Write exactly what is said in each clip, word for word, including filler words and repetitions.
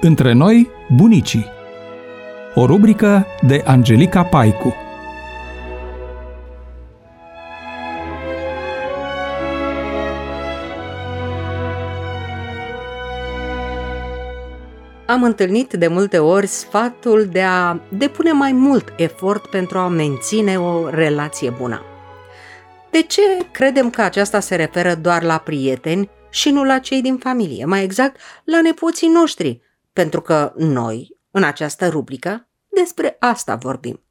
Între noi, bunicii. O rubrică de Angelica Paicu. Am întâlnit de multe ori sfatul de a depune mai mult efort pentru a menține o relație bună. De ce credem că aceasta se referă doar la prieteni și nu la cei din familie, mai exact la nepoții noștri? Pentru că noi, în această rubrică, despre asta vorbim.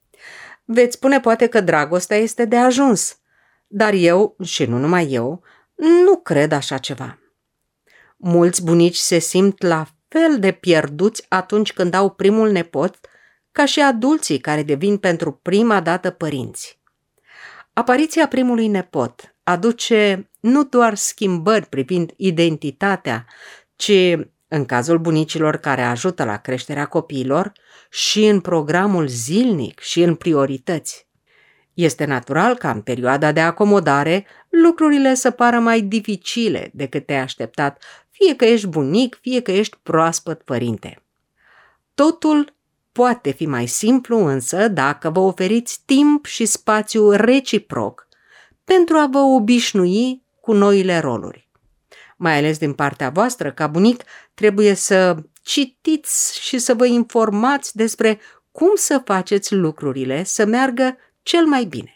Veți spune poate că dragostea este de ajuns, dar eu, și nu numai eu, nu cred așa ceva. Mulți bunici se simt la fel de pierduți atunci când au primul nepot, ca și adulții care devin pentru prima dată părinți. Apariția primului nepot aduce nu doar schimbări privind identitatea, ci, în cazul bunicilor care ajută la creșterea copiilor, și în programul zilnic și în priorități. Este natural ca în perioada de acomodare lucrurile să pară mai dificile decât te-ai așteptat, fie că ești bunic, fie că ești proaspăt părinte. Totul poate fi mai simplu însă dacă vă oferiți timp și spațiu reciproc pentru a vă obișnui cu noile roluri. Mai ales din partea voastră, ca bunic, trebuie să citiți și să vă informați despre cum să faceți lucrurile să meargă cel mai bine.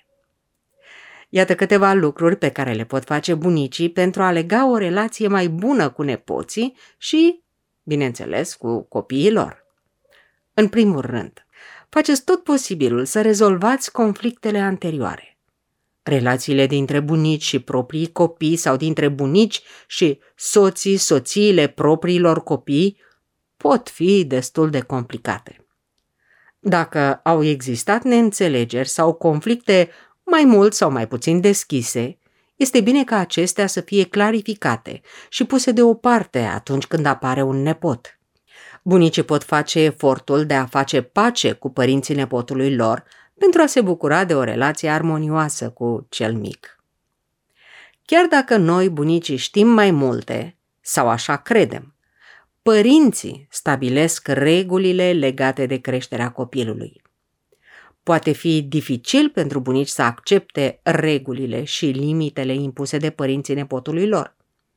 Iată câteva lucruri pe care le pot face bunicii pentru a lega o relație mai bună cu nepoții și, bineînțeles, cu copiii lor. În primul rând, faceți tot posibilul să rezolvați conflictele anterioare. Relațiile dintre bunici și proprii copii sau dintre bunici și soții, soțiile propriilor copii pot fi destul de complicate. Dacă au existat neînțelegeri sau conflicte mai mult sau mai puțin deschise, este bine ca acestea să fie clarificate și puse deoparte atunci când apare un nepot. Bunicii pot face efortul de a face pace cu părinții nepotului lor pentru a se bucura de o relație armonioasă cu cel mic. Chiar dacă noi, bunicii, știm mai multe, sau așa credem, părinții stabilesc regulile legate de creșterea copilului. Poate fi dificil pentru bunici să accepte regulile și limitele impuse de părinții nepotului lor.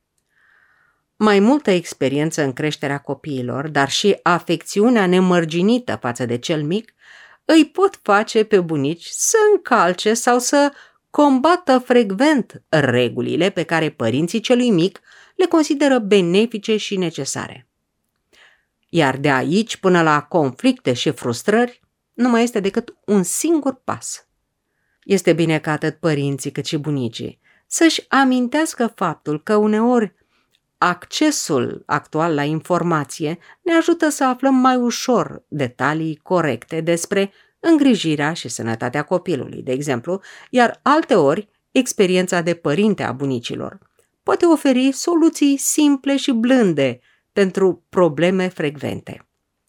Mai multă experiență în creșterea copiilor, dar și afecțiunea nemărginită față de cel mic, îi pot face pe bunici să încalce sau să combată frecvent regulile pe care părinții celui mic le consideră benefice și necesare. Iar de aici până la conflicte și frustrări, nu mai este decât un singur pas. Este bine ca atât părinții cât și bunicii să-și amintească faptul că uneori accesul actual la informație ne ajută să aflăm mai ușor detalii corecte despre îngrijirea și sănătatea copilului, de exemplu, iar alteori experiența de părinte a bunicilor poate oferi soluții simple și blânde pentru probleme frecvente.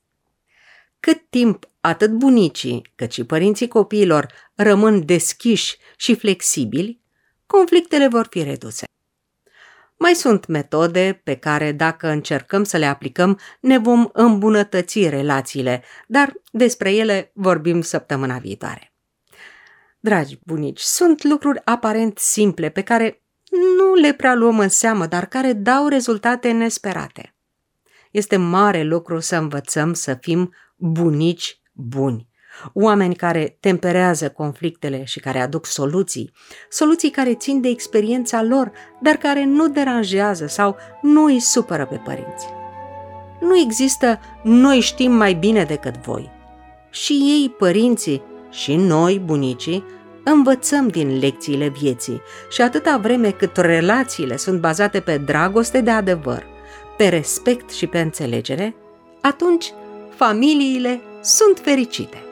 Cât timp atât bunicii cât și părinții copiilor rămân deschiși și flexibili, conflictele vor fi reduse. Mai sunt metode pe care, dacă încercăm să le aplicăm, ne vom îmbunătăți relațiile, dar despre ele vorbim săptămâna viitoare. Dragi bunici, sunt lucruri aparent simple pe care nu le prea luăm în seamă, dar care dau rezultate nesperate. Este mare lucru să învățăm să fim bunici buni, oameni care temperează conflictele și care aduc soluții, soluții care țin de experiența lor, dar care nu deranjează sau nu îi supără pe părinți. Nu există noi știm mai bine decât voi. Și ei, părinții, și noi, bunicii, învățăm din lecțiile vieții și atâta vreme cât relațiile sunt bazate pe dragoste de adevăr, pe respect și pe înțelegere, atunci familiile sunt fericite.